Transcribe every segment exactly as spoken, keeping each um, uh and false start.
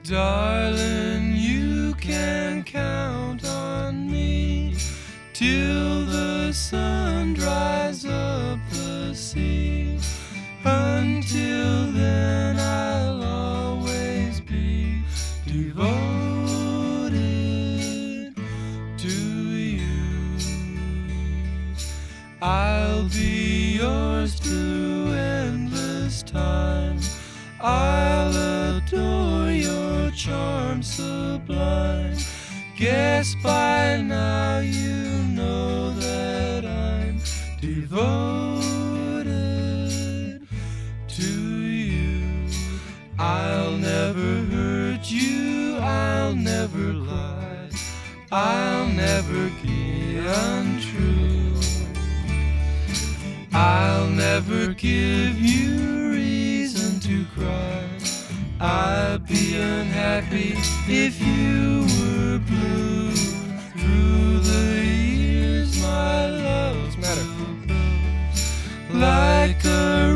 Darling, you can count on me till the sun dries up the sea. Until then I'll always be devoted to you. I'll be yours through endless time. I'll adore your charm sublime. Guess by now you know that I'm devoted to you. I'll never hurt you, I'll never lie, I'll never be untrue. I'll never give you reason to cry. I'd be unhappy if you were blue. Through the years my love's matter like a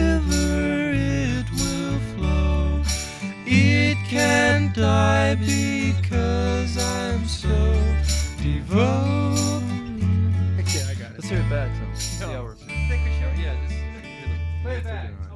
river it will flow. It can't die.